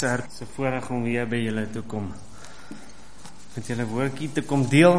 Het is 'n voorreg om weer by julle te kom, met julle woordjie te kom deel.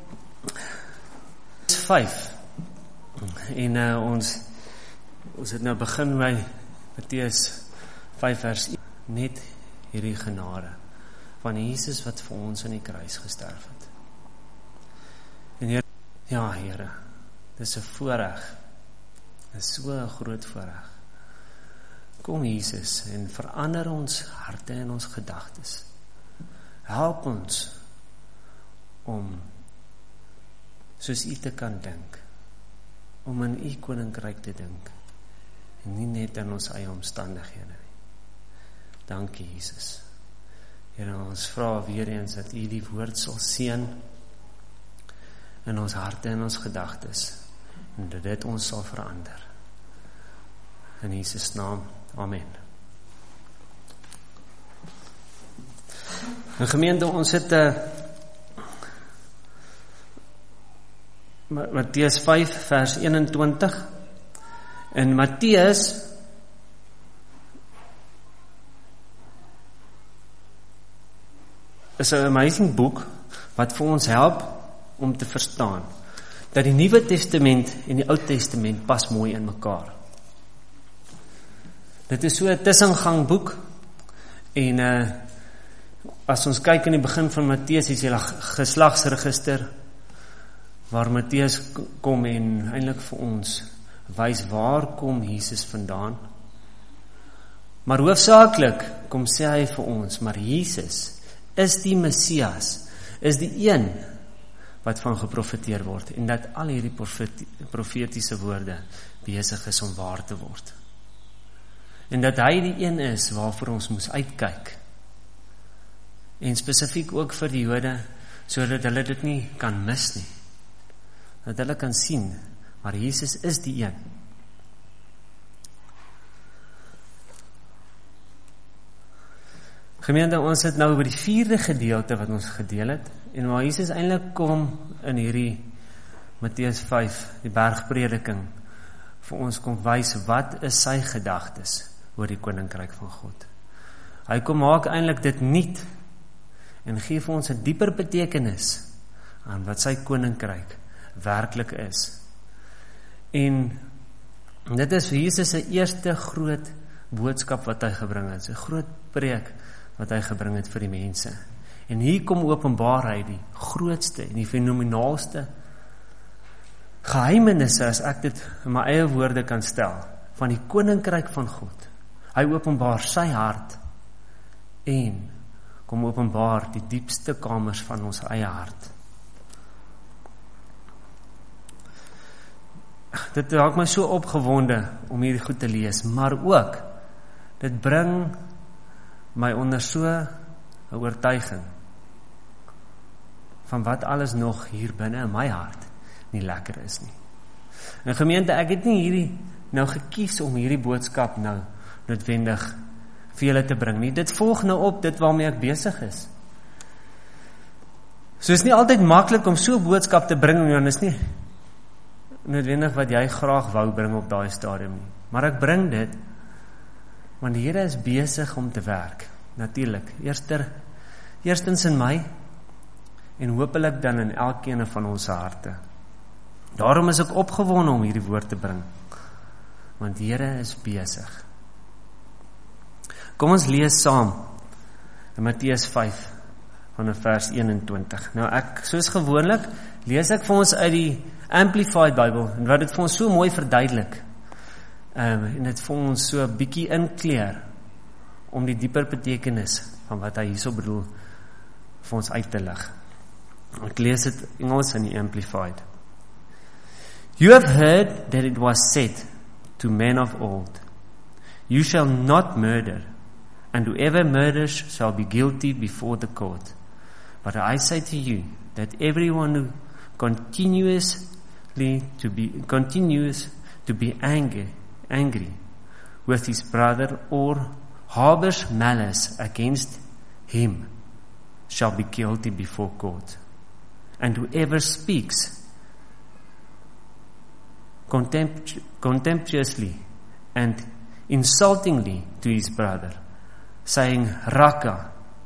5 en ons het nou begin by Matteus 5 vers 1, net hierdie genade van Jesus wat vir ons aan die kruis gesterf het. En Here, dis 'n voorreg, dis so 'n groot voorreg. Kom Jesus en verander ons harte en ons gedagtes. Help ons om soos U te kan dink, om in U koninkryk te dink en nie net in ons eie omstandighede nie. Dankie Jesus. Here, ons vra weer eens dat U die woord sal seën in ons harte en ons gedagtes en dat dit ons sal verander. In Jesus naam. Amen. En gemeente, ons het Matteus 5 vers 21 en Matteus is 'n amazing boek wat vir ons help om te verstaan dat die Nuwe Testament en die Ou Testament pas mooi in mekaar. Dit is so 'n tussengang boek en as ons kyk in die begin van Matteus, is hier 'n geslagsregister waar Matteus kom en eintlik vir ons wys waar kom Jesus vandaan. Maar hoofsaaklik kom sê hy vir ons, maar Jesus is die Messias, is die een wat van geprofeteer word en dat al hierdie profetiese woorde besig is om waar te word. En dat hy die een is waarvoor ons moes uitkyk. En spesifiek ook vir die Jode, sodat hulle dit nie kan mis nie. Dat hulle kan sien, maar Jesus is die een. Gemeente, ons het nou oor die 4de gedeelte wat ons gedeel het, en waar Jesus eintlik kom in hierdie Matteus 5, die bergprediking, vir ons kom wys wat is sy gedagtes oor die koninkryk van God. Hy kom maak eintlik dit nuut en gee vir ons 'n dieper betekenis aan wat sy koninkryk werklik is. En dit is Jesus se eerste groot boodskap wat hy gebring het, 'n groot preek wat hy gebring het vir die mense. En hier kom openbaar hy die grootste en die fenomenaalste geheimenisse, as ek dit in my eie woorde kan stel, van die koninkryk van God. Hy openbaar sy hart en kom openbaar die diepste kamers van ons eie hart. Dit raak my so opgewonde om hierdie goed te lees, maar ook dit bring my onder so 'n oortuiging van wat alles nog hier binne in my hart nie lekker is nie. En gemeente, ek het nie hierdie nou gekies om hierdie boodskap nou noodwendig vir julle te bring nie. Dit volg nou op dit waarmee ek besig is. So is nie altyd maklik om so 'n boodskap te bring, en is nie noodwendig wat jy graag wou bring op daai stadium nie. Maar ek bring dit want die Here is besig om te werk. Natuurlik, eerstens in my en hopelik dan in elkeen van ons harte. Daarom is ek opgewonde om hierdie woord te bring, want die Here is besig. Kom ons lees saam in Matteus 5 van vers 21. Nou soos gewoonlik, lees ek vir ons uit die Amplified Bible, en wat dit vir ons so mooi verduidelik, en dit vir ons so 'n bietjie inkleer, om die dieper betekenis van wat hy hierso bedoel, vir ons uit te lig. Ek lees dit Engels in die Amplified. You have heard that it was said to men of old, you shall not murder, and whoever murders shall be guilty before the court. But I say to you that everyone who continues to be angry with his brother or harbors malice against him shall be guilty before court. And whoever speaks contemptuously and insultingly to his brother saying, Raka.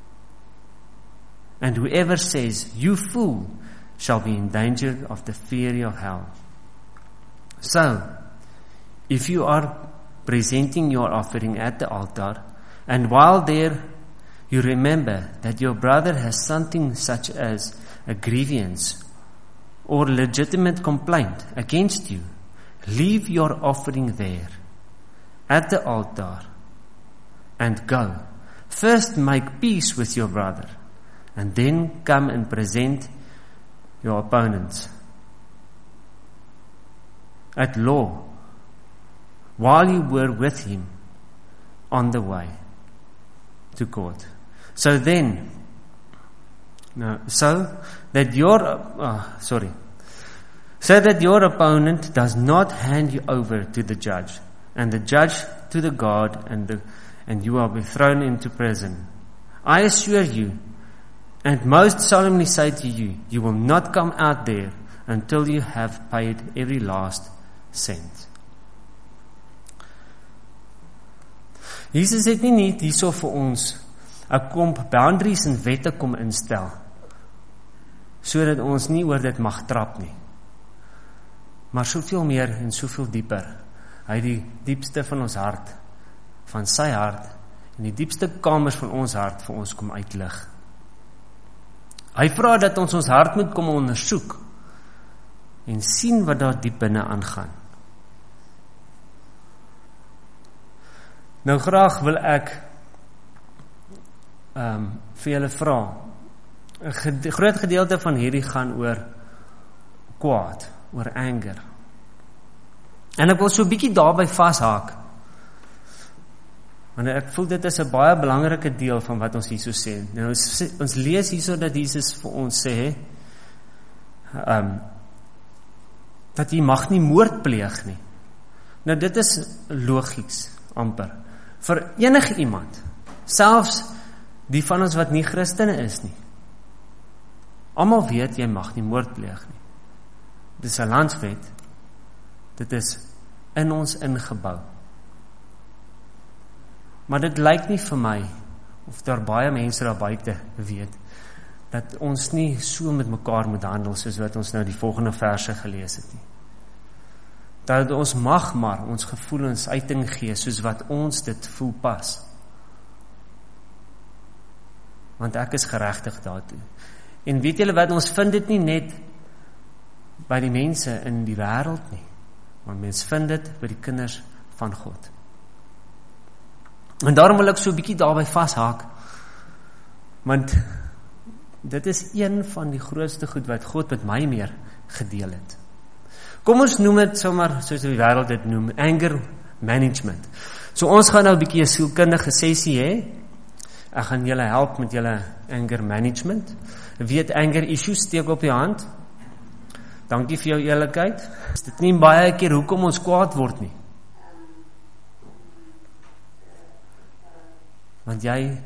And whoever says, you fool, shall be in danger of the fury of hell. So, if you are presenting your offering at the altar, and while there you remember that your brother has something such as a grievance or legitimate complaint against you, leave your offering there at the altar and go. First make peace with your brother, and then come and present your opponents at law while you were with him on the way to court. So that your opponent does not hand you over to the judge, and the judge to the guard, and you will be thrown into prison. I assure you, and most solemnly say to you, you will not come out there until you have paid every last cent. Jesus het nie net hierso vir ons 'n klomp boundaries en wette kom instel, sodat ons nie oor dit mag trap nie. Maar soveel meer en soveel dieper. Hy het die diepste van ons hart, van sy hart, en die diepste kamers van ons hart vir ons kom uitlig. Hy vra dat ons hart moet kom ondersoek en sien wat daar diep binne aangaan. Nou graag wil ek vir julle vra. 'n Groot gedeelte van hierdie gaan oor kwaad, oor anger. En ek wil so 'n bietjie daarby vashaak. Want ek voel dit is 'n baie belangrike deel van wat ons hierso sê. Nou ons lees hierso dat Jesus vir ons sê dat jy mag nie moord pleeg nie. Nou dit is logies amper vir enige iemand, selfs die van ons wat nie Christene is nie. Almal weet jy mag nie moord pleeg nie. Dit is 'n landswet. Dit is in ons ingebou. Maar dit lyk nie vir my, of daar baie mense daar buite weet, dat ons nie so met mekaar moet handel, soos wat ons nou die volgende verse gelees het nie. Dat ons mag maar ons gevoelens uiting gee, soos wat ons dit voel pas. Want ek is geregtig daartoe. En weet julle wat, ons vind dit nie net by die mense in die wêreld nie, maar mens vind dit by die kinders van God. En daarom wil ek so 'n bietjie daarby vashaak, want dit is een van die grootste goed wat God met my meer gedeel het. Kom ons noem dit sommer, soos die wêreld dit noem, anger management. So ons gaan nou 'n bietjie 'n sielkundige sessie hê. Ek gaan julle help met julle anger management. Wie het anger issues, steek op die hand. Dankie vir jou eerlikheid. Is dit nie baie keer hoekom ons kwaad word nie? Want jy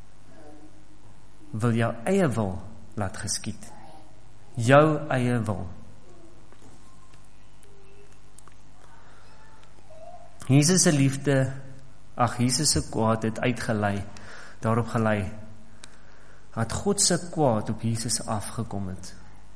wil jou eie wil laat geskied. Jou eie wil. Jesus se liefde, Jesus se kwaad het uitgelei, daarop gelei, dat God se kwaad op Jesus afgekom het.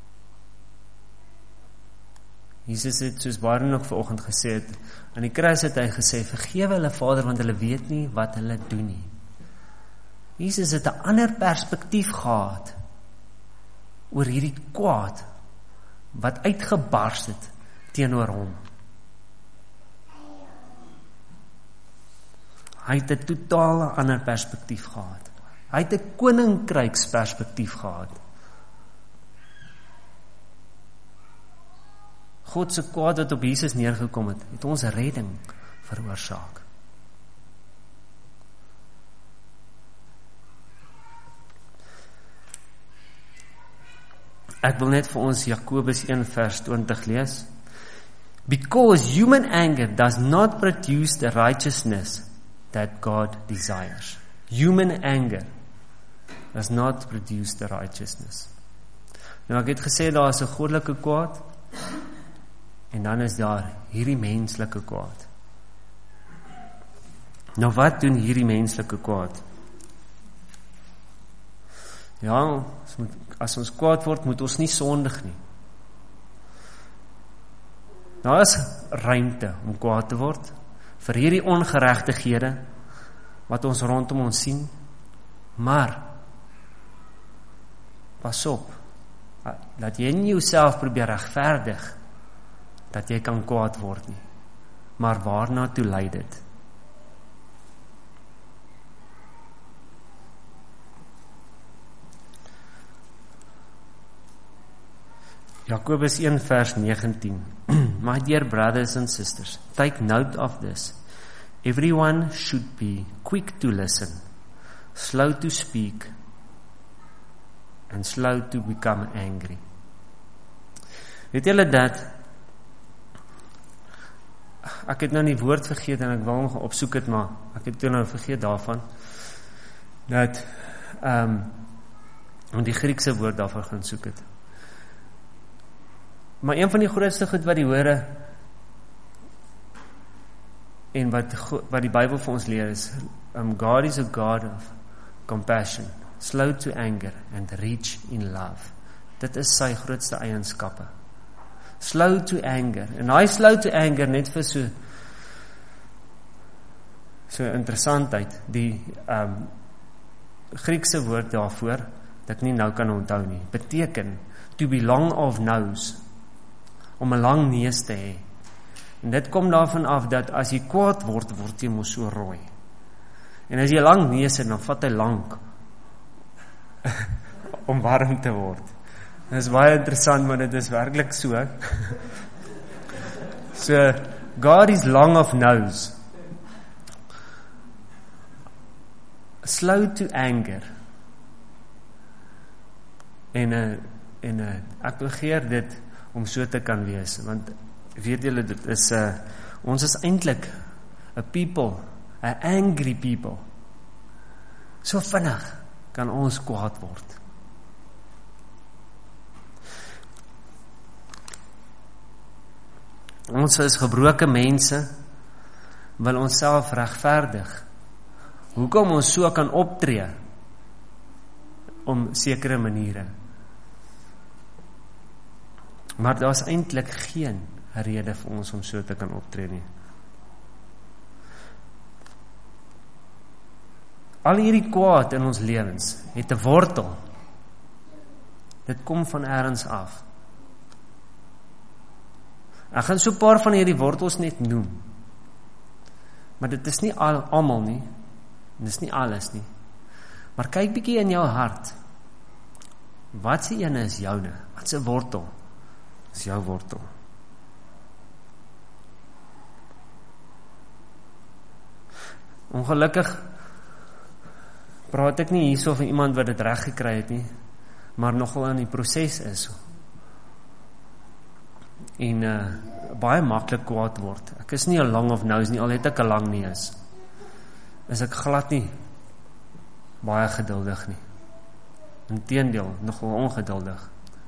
Jesus het, soos Baron nog vanoggend gesê het, aan die kruis het hy gesê, vergewe hulle Vader, want hulle weet nie wat hulle doen nie. Jesus het 'n ander perspektief gehad oor hierdie kwaad wat uitgebars het teenoor hom. Hy het 'n totale ander perspektief gehad. Hy het 'n koninkryksperspektief gehad. God se kwaad wat op Jesus neergekom het, het ons redding veroorsaak. Ek wil net vir ons Jakobus 1 vers 20 lees. Because human anger does not produce the righteousness that God desires. Human anger does not produce the righteousness. Nou ek het gesê daar is 'n goddelike kwaad en dan is daar hierdie menslike kwaad. Nou wat doen hierdie menslike kwaad? Ja, as ons kwaad word, moet ons nie sondig nie. Daar is ruimte om kwaad te word, vir hierdie ongeregtighede, wat ons rondom ons sien, maar, pas op, dat jy nie jouself probeer regverdig, dat jy kan kwaad word nie, maar waarna toe lei dit? Jakobus 1 vers 19. My dear brothers and sisters, take note of this. Everyone should be quick to listen, slow to speak, and slow to become angry. Weet julle dat, ek het nou die woord vergeet en ek wil hom gaan opsoek het, maar ek het toe nou vergeet daarvan, dat, die Griekse woord daarvan gaan soek het. Maar een van die grootste goed wat die hore en wat die Bybel vir ons leer is, God is a God of compassion, slow to anger and rich in love. Dit is sy grootste eienskappe. Slow to anger. En hy slow to anger net vir so interessantheid, die Griekse woord daarvoor, dat ek nie nou kan onthou nie, beteken to be long of nose, om 'n lang neus te hê. En dit kom daarvan af dat as jy kwaad word, word jy mos so rooi. En as jy lang neus het, dan vat hy lank om warm te word. Dit is baie interessant, maar dit is werklik so. So, God is long of nose. Slow to anger. En ek begeer dit om so te kan wees, want weet julle, dit is, ons is eintlik a people, a angry people. So vinnig kan ons kwaad word. Ons is gebroke mense, wil ons self regverdig. Hoekom ons so kan optree, om sekere maniere. Maar daar is eintlik geen rede vir ons om so te kan optree nie. Al hierdie kwaad in ons lewens het 'n wortel. Dit kom van ergens af. Ek gaan so 'n paar van hierdie wortels net noem. Maar dit is nie almal nie. Dit is nie alles nie. Maar kyk bietjie in jou hart. Wat se ene is joune? Wat se wortel is jou wortel? Ongelukkig praat ek nie hierso van iemand wat dit reg gekry het nie, maar nogal in die proses is. En baie maklik kwaad word. Ek is nie 'n long of nose nie, al het ek 'n lang neus. Is ek glad nie baie geduldig nie. Inteendeel, nogal ongeduldig.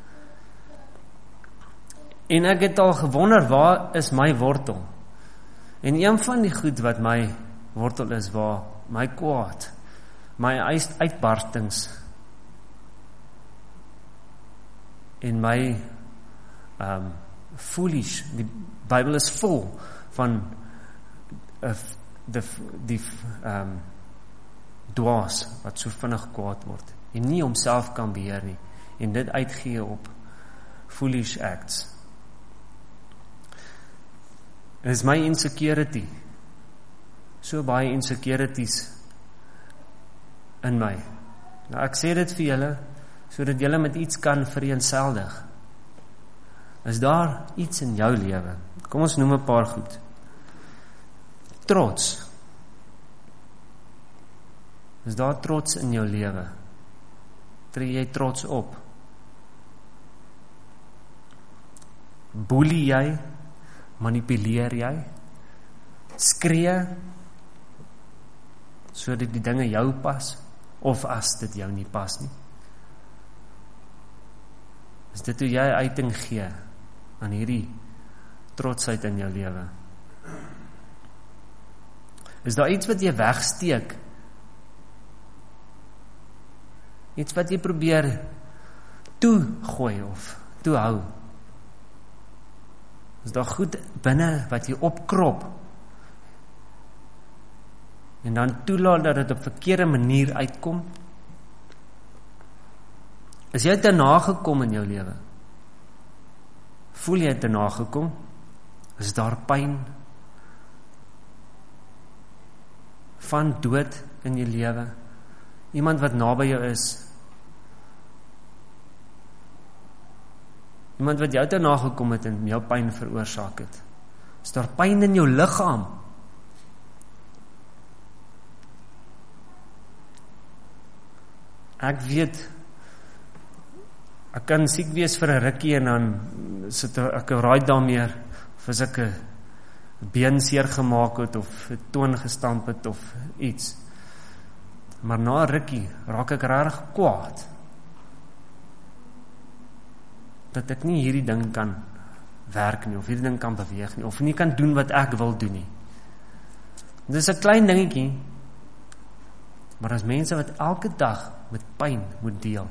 En ek het al gewonder, waar is my wortel? En een van die goed wat my wortel is, waar my kwaad, my uitbarstings en my foolish, die Bybel is vol van die dwaas wat so vinnig kwaad word en nie homself kan beheer nie en dit uitgee op foolish acts. Dit is my insecurity, so baie insecurities in my. Nou ek sê dit vir julle sodat julle met iets kan vereenseldig. Is daar iets in jou lewe? Kom ons noem 'n paar goed. Trots. Is daar trots in jou lewe? Tree jy trots op? Boelie jy? Manipuleer jy? Skree sodat die dinge jou pas, of as dit jou nie pas nie? Is dit hoe jy uiting gee aan hierdie trotsheid in jou lewe? Is daar iets wat jy wegsteek Iets wat jy probeer toegooi of toehou. Is daar goed binne wat jy opkrop en dan toelaat dat dit op verkeerde manier uitkom? Is jy te nagekom in jou lewe? Voel jy te nagekom? Is daar pyn van dood in jou lewe? Iemand wat naby jou is? Iemand wat jou te nagekom het en jou pyn veroorsaak het? Is daar pyn in jou liggaam? Ek weet, ek kan siek wees vir 'n rukkie en dan sit ek raai daarmee, of as ek 'n been seer gemaak het of 'n toon gestamp het of iets. Maar na 'n rukkie raak ek regtig kwaad dat ek nie hierdie ding kan werk nie, of hierdie ding kan beweeg nie, of nie kan doen wat ek wil doen nie. Dit is 'n klein dingetjie, maar as mense wat elke dag met pyn moet deel.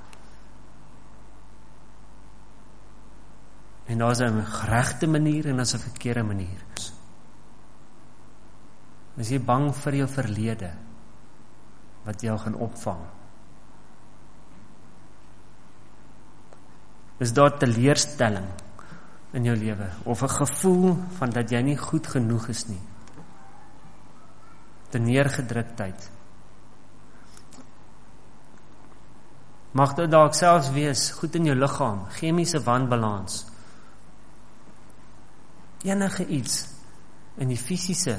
En daar is 'n regte manier en daar is 'n verkeerde manier. Is jy bang vir jou verlede wat jou gaan opvang? Is daar teleurstelling in jou lewe of 'n gevoel van dat jy nie goed genoeg is nie? Neergedruktheid. Mag dit dalk selfs wees goed in jou liggaam, chemiese wanbalans. Enige iets in die fisiese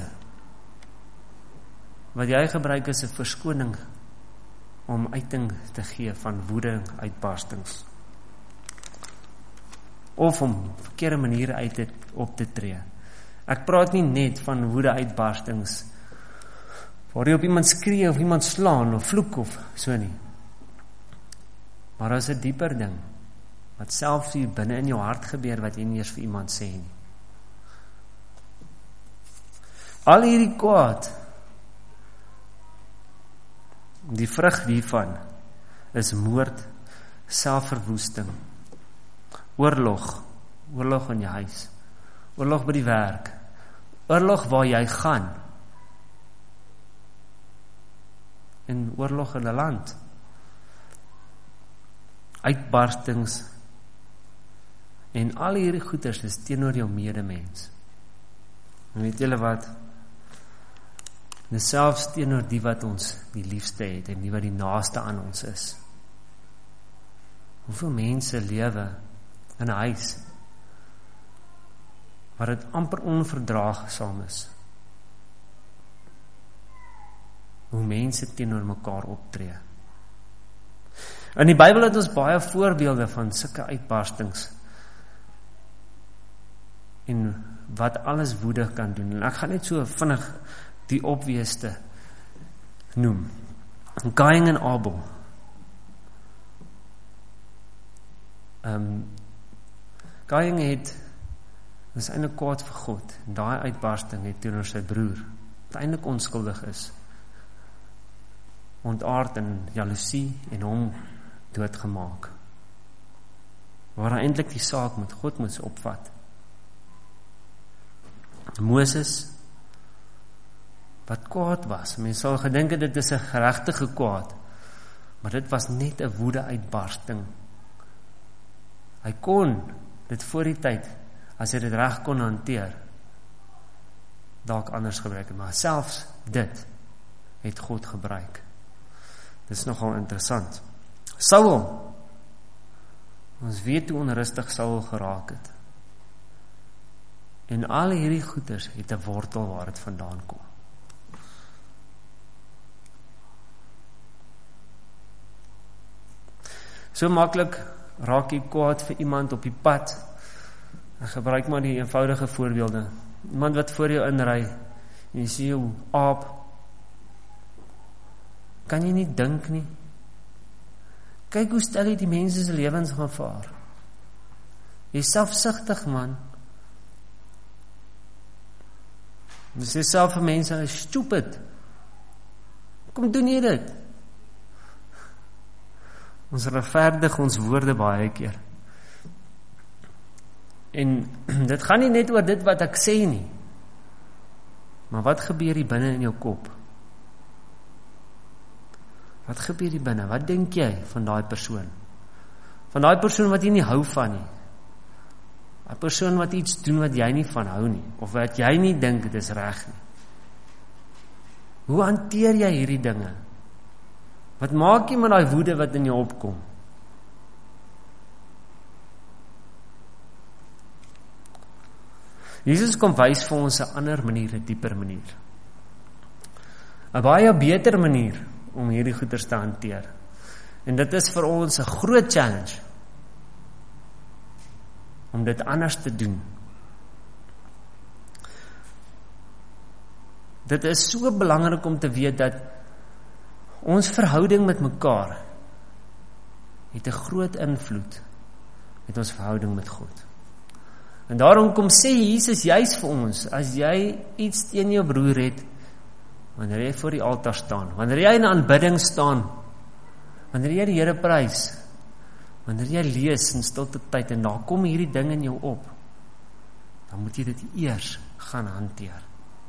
wat jy gebruik as 'n verskoning om uiting te gee van woede uitbarstings. Of om verkeerde maniere op te tree. Ek praat nie net van woede uitbarstings waar jy op iemand skree of iemand slaan of vloek of so nie. Maar daar is 'n dieper ding wat selfs hier binne in jou hart gebeur wat jy nie eers vir iemand sê nie. Al hierdie kwaad, die vrug hiervan is moord, selfverwoesting, oorlog in jou huis, oorlog by die werk, oorlog waar jy gaan, en oorlog in 'n land, uitbarstings, en al hierdie goeders is teenoor jou medemens. En weet julle wat? En selfs teenoor die wat ons die liefste het en die wat die naaste aan ons is. Hoeveel mense lewe in 'n huis waar dit amper onverdraagsaam is? Hoe mense teenoor mekaar optree. In die Bybel het ons baie voorbeelde van sulke uitbarstings en wat alles woede kan doen. En ek gaan net so vinnig die obviousste noem. Kain en Abel. Kain is eintlik kwaad vir God. En daai uitbarsting het teenoor sy broer, wat eintlik onskuldig is, ontaard in jaloesie en hom doodgemaak. Waar hy eintlik die saak met God moes opvat. Moses, wat kwaad was. Mens sal gedink dit is 'n geregtige kwaad, maar dit was net 'n woede uitbarsting. Hy kon dit voor die tyd, as hy dit reg kon hanteer, dalk anders gebruik, maar selfs dit het God gebruik. Dit is nogal interessant. Saul, ons weet hoe onrustig Saul geraak het. En al hierdie goeders het 'n wortel waar dit vandaan kom. So maklik raak jy kwaad vir iemand op die pad. Ek gebruik maar die eenvoudige voorbeelde. Iemand wat voor jou inry en jy sien jou aap, kan jy nie dink nie. Kyk hoe stel jy die mense se lewens gevaar. Jy is selfsugtig, man. Jy sê self vir mense, is stupid. Kom doen jy dit? Ons regverdig ons woorde baie keer. En dit gaan nie net oor dit wat ek sê nie, maar wat gebeur hier binne in jou kop? Wat gebeur hier binne? Wat dink jy van daai persoon? Van daai persoon wat jy nie hou van nie. 'n Persoon wat iets doen wat jy nie van hou nie, of wat jy nie dink dit is reg nie. Hoe hanteer jy hierdie dinge? Wat maak jy met daai woede wat in jou opkom? Jesus kom wys vir ons 'n ander manier, 'n dieper manier. 'n Baie beter manier om hierdie goeters te hanteer. En dit is vir ons 'n groot challenge om dit anders te doen. Dit is so belangrik om te weet dat ons verhouding met mekaar het 'n groot invloed met ons verhouding met God. En daarom kom sê Jesus juis vir ons, as jy iets teen jou broer het, wanneer jy voor die altaar staan, wanneer jy in aanbidding staan, wanneer jy die Here prys, wanneer jy lees in stilte tyd en daar kom hierdie ding in jou op, dan moet jy dit eers gaan hanteer.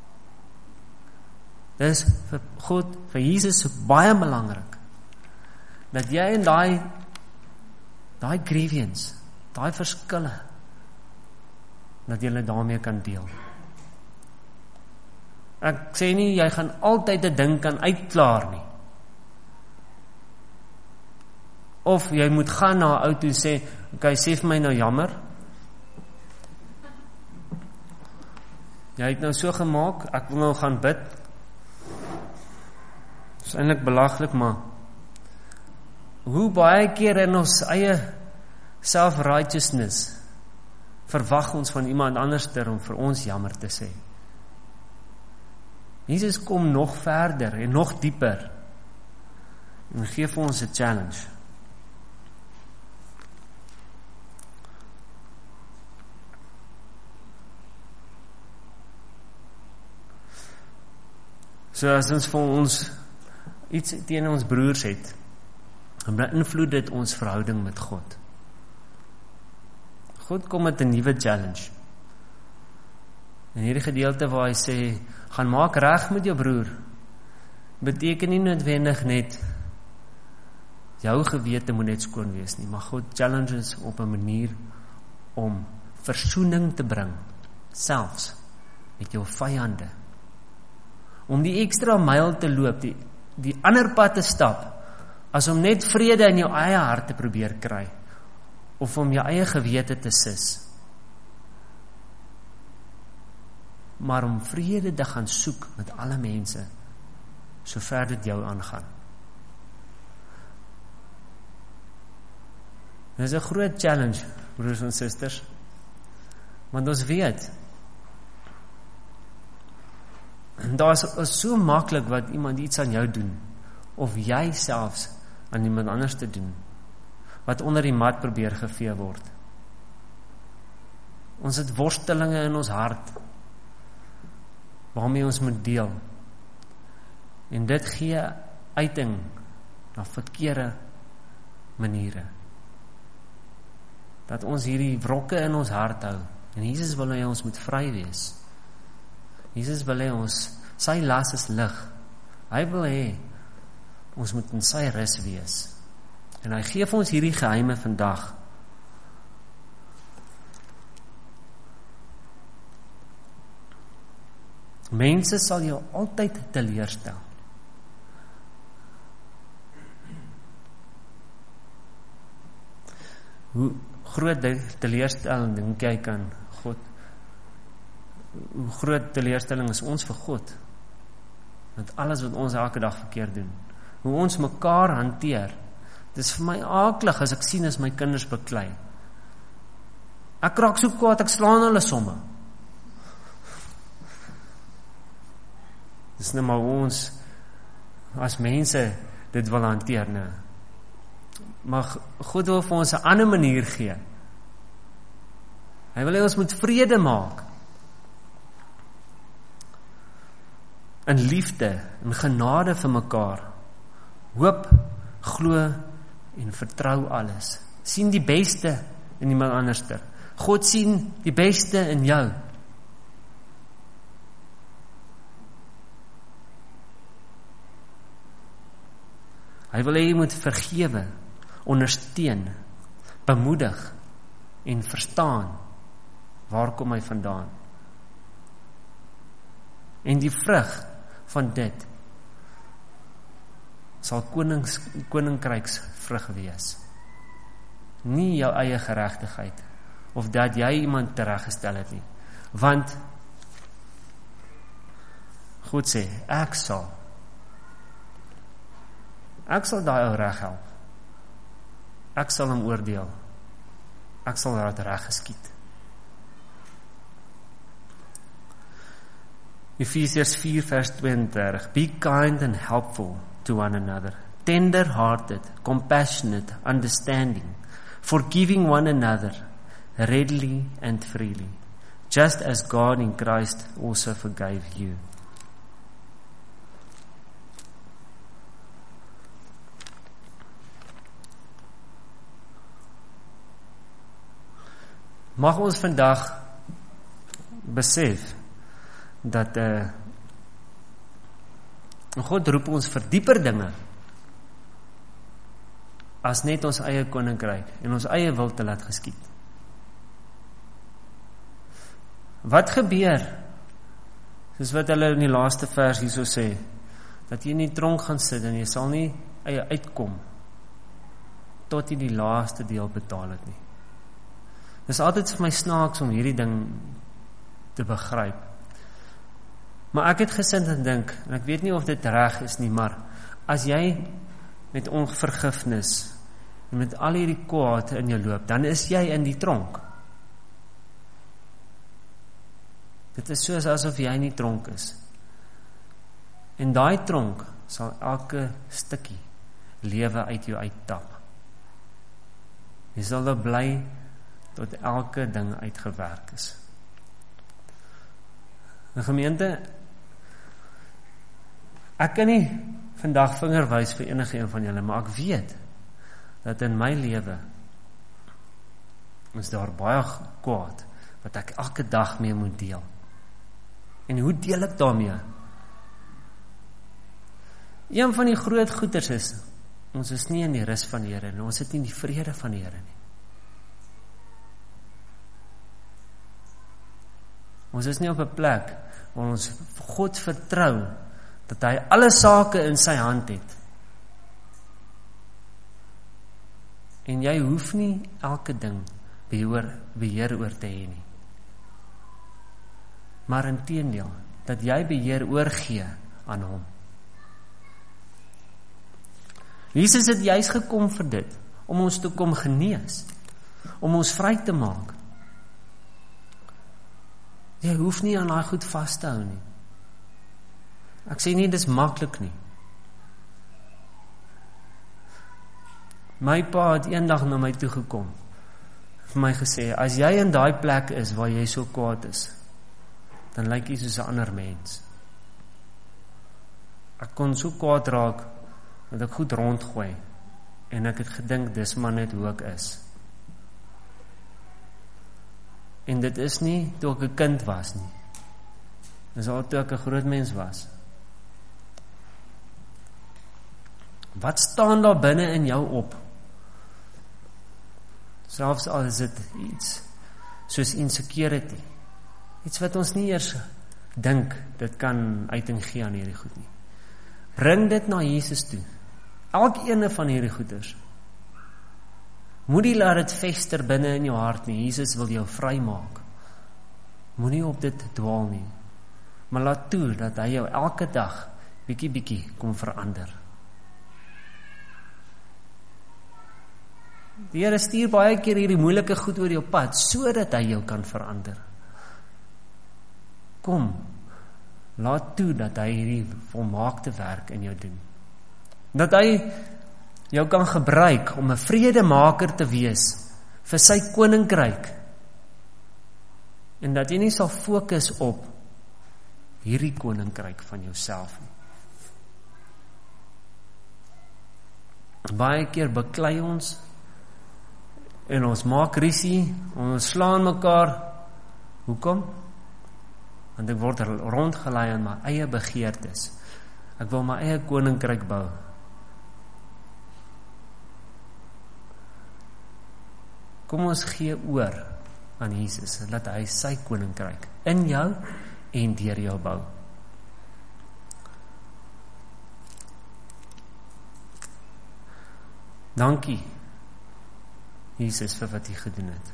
Dit is vir God, vir Jesus baie belangrik, dat jy in daai grievance, daai verskille, dat jy daarmee kan deel. Ek sê nie, jy gaan altyd 'n ding kan uitklaar nie. Of jy moet gaan na 'n ou toe en sê, okay, sê vir my nou jammer. Jy het nou so gemaak, ek wil nou gaan bid. Dit is eintlik belaglik, maar hoe baie keer in ons eie self-righteousness verwag ons van iemand anders om vir ons jammer te sê. Jesus kom nog verder en nog dieper en gee vir ons 'n challenge. So as ons vir ons iets teen ons broers het, dan beïnvloed dit ons verhouding met God. God kom met 'n nuwe challenge. In hierdie gedeelte waar hy sê, gaan maak reg met jou broer, beteken nie noodwendig net jou gewete moet net skoon wees nie, maar God challenges op 'n manier om versoening te bring, selfs met jou vyande. Om die ekstra myl te loop, die ander pad te stap, as om net vrede in jou eie hart te probeer kry, of om jou eie gewete te sis. Maar om vrede te gaan soek met alle mense, sover dit jou aangaan. Dit is 'n groot challenge, broers en susters, want ons weet, daar is so maklik wat iemand iets aan jou doen, of jy selfs aan iemand anders te doen, wat onder die mat probeer gevee word. Ons het worstelinge in ons hart, waarmee ons moet deel, en dit gee uiting na verkeerde maniere, dat ons hierdie wrokke in ons hart hou, en Jesus wil hê ons moet vry wees. Jesus wil hê ons, sy las is lig, hy wil hê ons moet in sy rus wees, en hy gee vir ons hierdie geheime vandag. Mense sal jou altyd teleurstel. Hoe groot teleurstelling dink jy kan God, hoe groot teleurstelling is ons vir God, met alles wat ons elke dag verkeerd doen, hoe ons mekaar hanteer. Dit is vir my aaklig as ek sien as my kinders beklei. Ek raak so kwaad, ek slaan hulle somme. Dis nou maar ons as mense dit wil hanteer, nee. Maar God wil vir ons 'n ander manier gee. Hy wil hê ons moet vrede maak. In liefde, in genade vir mekaar. Hoop, glo en vertrou alles. Sien die beste in iemand anderster. God sien die beste in jou. Hy wil hê jy moet vergewe, ondersteun, bemoedig en verstaan waar kom hy vandaan. En die vrug van dit sal koninkryksvrug wees. Nie jou eie geregtigheid of dat jy iemand tereggestel het nie. Want God sê, ek sal daai ou reghelp. Ek sal hom oordeel. Ek sal dit reg geskied. Efesiërs 4 vers 32. Be kind and helpful to one another. Tender-hearted, compassionate, understanding, forgiving one another readily and freely, just as God in Christ also forgave you. Mag ons vandag besef dat God roep ons vir dieper dinge as net ons eie koninkryk en ons eie wil te laat geskied. Wat gebeur, soos wat hulle in die laaste vers hierso sê, dat jy in die tronk gaan sit en jy sal nie eie uitkom tot jy die laaste deel betaal het nie. Dit is altyd vir my snaaks om hierdie ding te begryp. Maar ek het gesind en dink, en ek weet nie of dit reg is nie, maar as jy met onvergifnis en met al hierdie kwaad in jou loop, dan is jy in die tronk. Dit is soos asof jy in die tronk is. En daai tronk sal elke stukkie lewe uit jou uittap. Jy sal daar bly tot elke ding uitgewerk is. Die gemeente, ek kan nie vandag vinger wys vir enige een van julle, maar ek weet dat in my lewe is daar baie kwaad wat ek elke dag mee moet deel. En hoe deel ek daarmee? Een van die groot goeders is, ons is nie in die rus van die Here nie, ons het nie die vrede van die Here nie. Ons is nie op 'n plek waar ons God vertrou dat hy alle sake in sy hand het. En jy hoef nie elke ding beheer oor te hê nie. Maar inteendeel, dat jy beheer oorgee aan hom. Jesus het juis gekom vir dit, om ons te kom genees, om ons vry te maak. Jy hoef nie aan daai goed vas te hou nie. Ek sê nie, dis maklik nie. My pa het eendag na my toe gekom, vir my gesê, as jy in daai plek is, waar jy so kwaad is, dan lyk jy soos 'n ander mens. Ek kon so kwaad raak, dat ek goed rondgooi, en ek het gedink, dis maar net hoe ek is. En dit is nie toe ek 'n kind was nie. Dis al toe ek 'n groot mens was. Wat staan daar binne in jou op? Selfs al is dit iets soos insecurity. Iets wat ons nie eers dink, dit kan uiting gee aan hierdie goed nie. Bring dit na Jesus toe. Elkeen van hierdie goeders. Moenie laat dit vester binne in jou hart nie. Jesus wil jou vry maak. Moenie op dit dwaal nie. Maar laat toe dat hy jou elke dag bietjie kom verander. Die Here stuur baie keer hierdie moeilike goed oor jou pad, sodat hy jou kan verander. Kom, laat toe dat hy hierdie volmaakte werk in jou doen. Dat hy jou kan gebruik om 'n vredemaker te wees vir sy koninkryk. En dat jy nie sal fokus op hierdie koninkryk van jouself nie. Baie keer beklei ons en ons maak risie, ons slaan mekaar. Hoekom? Want ek word rondgelei in my eie begeertes. Ek wil my eie koninkryk bou. Kom ons gee oor aan Jesus, en laat hy sy koninkryk in jou en deur jou bou. Dankie, Jesus, vir wat hy gedoen het.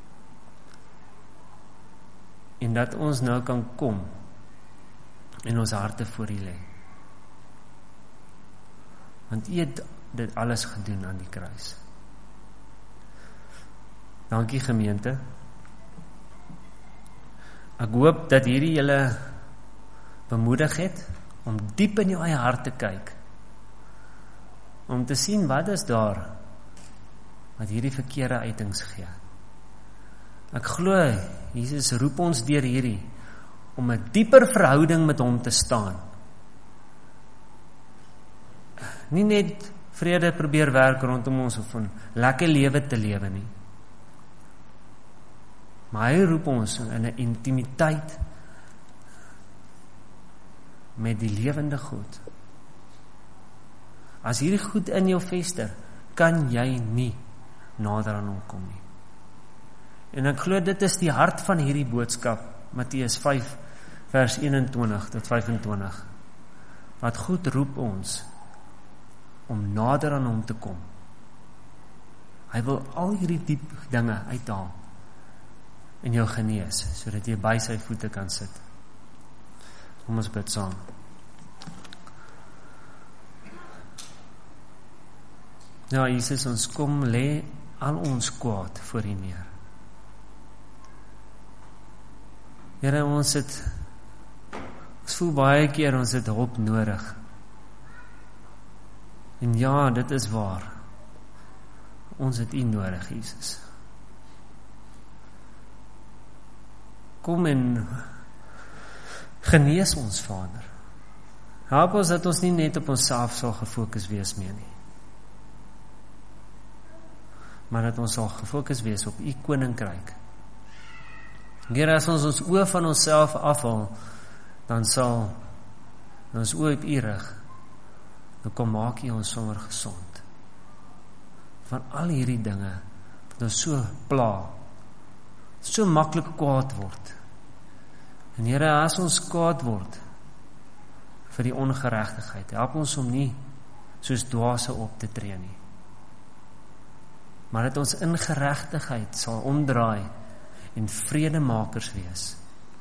En dat ons nou kan kom en ons harte voor U lê. Want U het dit alles gedoen aan die kruis. Dankie gemeente. Ek hoop dat hierdie julle bemoedig het om diep in jou eie hart te kyk. Om te sien wat is daar wat hierdie verkeerde uitings gee. Ek glo, Jesus roep ons deur hierdie om 'n dieper verhouding met hom te staan. Nie net vrede probeer werk rondom ons of 'n lekker lewe te lewe nie. Maar hy roep ons in 'n intimiteit met die lewende God. As hierdie goed in jou vester, kan jy nie nader aan hom kom nie. En ek glo dit is die hart van hierdie boodskap, Matteus 5 vers 21 tot 25. Wat God roep ons om nader aan hom te kom. Hy wil al hierdie diep dinge uithaal en jou genees, sodat jy by sy voete kan sit. Kom ons bid saam. Ja, Jesus, ons kom lê al ons kwaad voor U neer. Here, ons voel baie keer ons het hulp nodig. En ja, dit is waar. Ons het U nodig, Jesus. Kom en genees ons, Vader. Help ons dat ons nie net op onsself sal gefokus wees meer nie. Maar dat ons sal gefokus wees op U koninkryk. Here, as ons ons oë van onsself afhaal, dan sal ons oë op U rig. Dan kom maak U ons sommer gesond. Van al hierdie dinge wat ons so pla, so maklik kwaad word. En Here, as ons kwaad word vir die ongeregtigheid, help ons om nie soos dwaase op te tree nie. Maar dat ons in geregtigheid sal omdraai en vredemakers wees.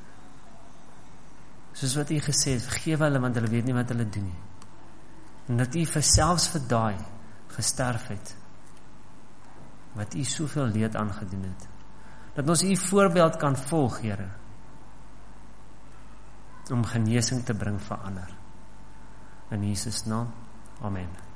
Soos wat U gesê het, vergewe hulle want hulle weet nie wat hulle doen nie. En dat U vir selfs vir daai gesterf het, wat U soveel leed aangedoen het. Dat ons U voorbeeld kan volg, Here, om genesing te bring vir ander. In Jesus naam, amen.